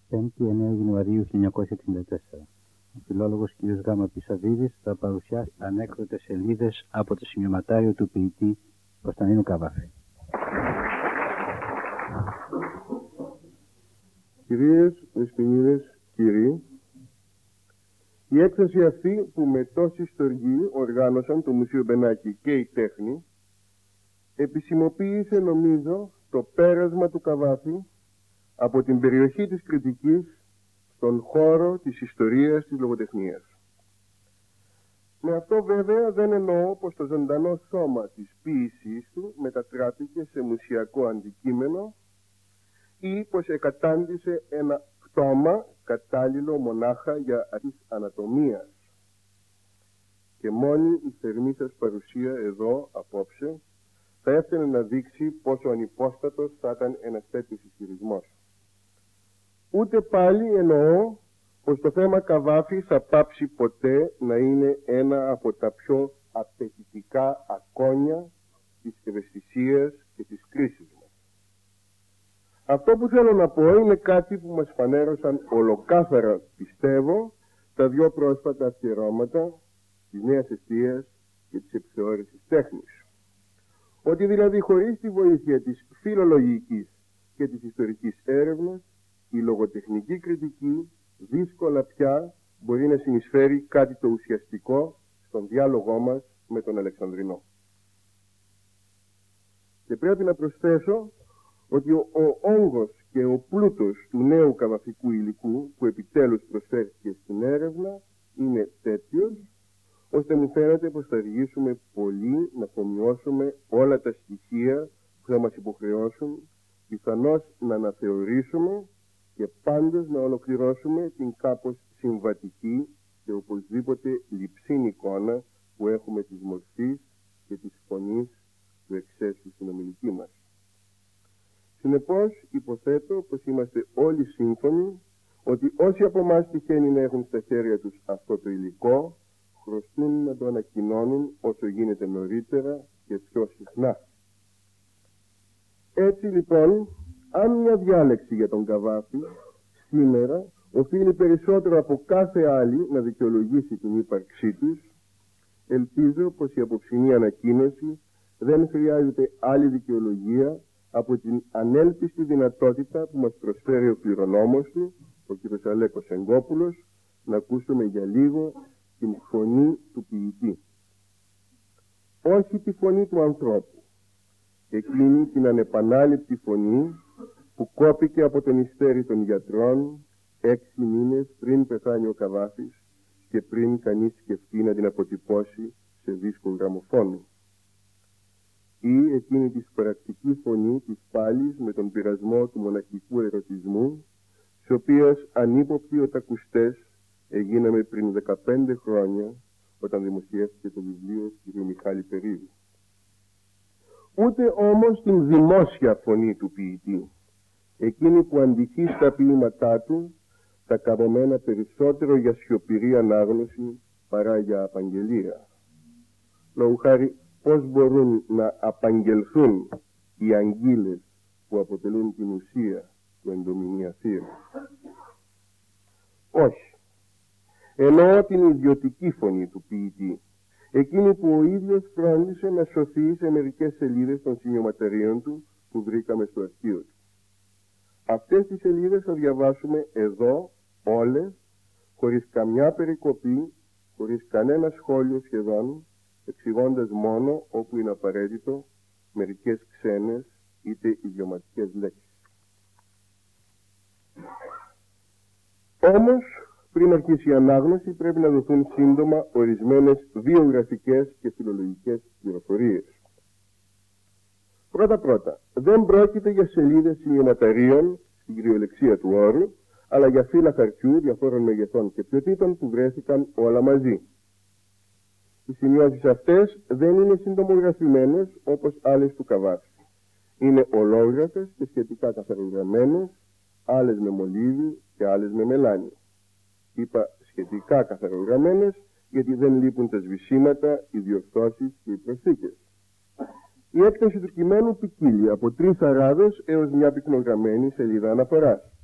5η 9 Ιανουαρίου 1964. Ο φιλόλογος κ. Γ. Πισαβίδης θα παρουσιάσει ανέκδοτες σελίδες από το σημειωματάριο του ποιητή Κωνσταντίνου Καβάφη. Κυρίες, δεσποινίδες, κύριοι, η έκθεση αυτή που με τόση στοργή οργάνωσαν το Μουσείο Μπενάκη και η Τέχνη επισημοποίησε, νομίζω, το πέρασμα του Καβάφη από την περιοχή της κριτικής στον χώρο της ιστορίας της λογοτεχνίας. Με αυτό βέβαια δεν εννοώ πως το ζωντανό σώμα της ποίησής του μετατράπηκε σε μουσιακό αντικείμενο ή πως εκατάντησε ένα πτώμα κατάλληλο μονάχα για αρχής ανατομίας. Και μόνη η θερμή σας παρουσία εδώ απόψε θα έφτανε να δείξει πόσο ανυπόστατος θα ήταν ένας τέτοιος ισχυρισμός. Ούτε πάλι εννοώ πως το θέμα Καβάφη θα πάψει ποτέ να είναι ένα από τα πιο απαιτητικά ακόνια της ευαισθησίας και της κρίσης μας. Αυτό που θέλω να πω είναι κάτι που μας φανέρωσαν ολοκάθαρα, πιστεύω, τα δυο πρόσφατα αφιερώματα της Νέας Εστίας και της Επιθεώρησης Τέχνης. Ότι δηλαδή χωρίς τη βοήθεια της φιλολογικής και της ιστορικής έρευνας, η λογοτεχνική κριτική δύσκολα πια μπορεί να συνεισφέρει κάτι το ουσιαστικό στον διάλογό μας με τον Αλεξανδρινό. Και πρέπει να προσθέσω ότι ο όγκος και ο πλούτος του νέου καβαφικού υλικού που επιτέλους προσφέρθηκε στην έρευνα είναι τέτοιος, ώστε μου φαίνεται πως θα αργήσουμε πολύ να αφομοιώσουμε όλα τα στοιχεία που θα μας υποχρεώσουν πιθανώς να αναθεωρήσουμε και πάντως να ολοκληρώσουμε την κάπως συμβατική και οπωσδήποτε λειψήν εικόνα που έχουμε της μορφής και της φωνής του εξαίσθησης στην ομιλική μας. Συνεπώς υποθέτω πως είμαστε όλοι σύμφωνοι ότι όσοι από εμάς τυχαίνει να έχουν στα χέρια τους αυτό το υλικό χρωστούν να το ανακοινώνουν όσο γίνεται νωρίτερα και πιο συχνά. Έτσι λοιπόν, αν μια διάλεξη για τον Καβάφη σήμερα οφείλει περισσότερο από κάθε άλλη να δικαιολογήσει την ύπαρξή τους, ελπίζω πως η απόψινή ανακοίνωση δεν χρειάζεται άλλη δικαιολογία από την ανέλπιστη δυνατότητα που μας προσφέρει ο κληρονόμος του, ο κ. Αλέκος Εγκόπουλος, να ακούσουμε για λίγο την φωνή του ποιητή. Όχι τη φωνή του ανθρώπου, εκείνη την ανεπανάληπτη φωνή που κόπηκε από τον ιστέρι των γιατρών 6 μήνες πριν πεθάνει ο Καβάφης και πριν κανείς σκεφτεί να την αποτυπώσει σε δίσκο γραμμοφώνου. Ή εκείνη τη πρακτική φωνή της πάλης με τον πειρασμό του μοναχικού ερωτισμού, της οποίας ανύποπτοι οτακουστές έγιναμε πριν 15 χρόνια όταν δημοσιεύτηκε το βιβλίο του κ. Μιχάλη Περίδη. Ούτε όμως την δημόσια φωνή του ποιητή, εκείνη που αντυχεί στα ποίηματά του τα καμωμένα περισσότερο για σιωπηρή ανάγνωση παρά για απαγγελία. Λόγου χάρη, πώς μπορούν να απαγγελθούν οι αγγείλες που αποτελούν την ουσία του εντομηνία θύρου? Όχι. Εννοώ την ιδιωτική φωνή του ποιητή, εκείνη που ο ίδιος φρόντισε να σωθεί σε μερικές σελίδες των σημειωματαρίων του που βρήκαμε στο αρχείο του. Αυτές τις σελίδες θα διαβάσουμε εδώ όλες, χωρίς καμιά περικοπή, χωρίς κανένα σχόλιο σχεδόν, εξηγώντας μόνο, όπου είναι απαραίτητο, μερικές ξένες είτε ιδιωματικές λέξεις. Όμως, πριν αρχίσει η ανάγνωση, πρέπει να δοθούν σύντομα ορισμένες βιογραφικές και φιλολογικές πληροφορίες. Πρώτα-πρώτα, δεν πρόκειται για σελίδες σημειωματαρίων στην κυριολεξία του όρου, αλλά για φύλλα χαρτιού διαφόρων μεγεθών και ποιοτήτων που βρέθηκαν όλα μαζί. Οι σημειώσεις αυτές δεν είναι συντομογραφημένες όπως άλλες του Καβάφη. Είναι ολόγραφες και σχετικά καθαρογραμμένες, άλλες με μολύβι και άλλες με μελάνι. Είπα σχετικά καθαρογραμμένες γιατί δεν λείπουν τα σβησίματα, οι διορθώσεις και οι προσθήκες. Η έκταση του κειμένου ποικίλει από 3 αράδες έως μια πυκνογραμμένη σελίδα αναφοράς.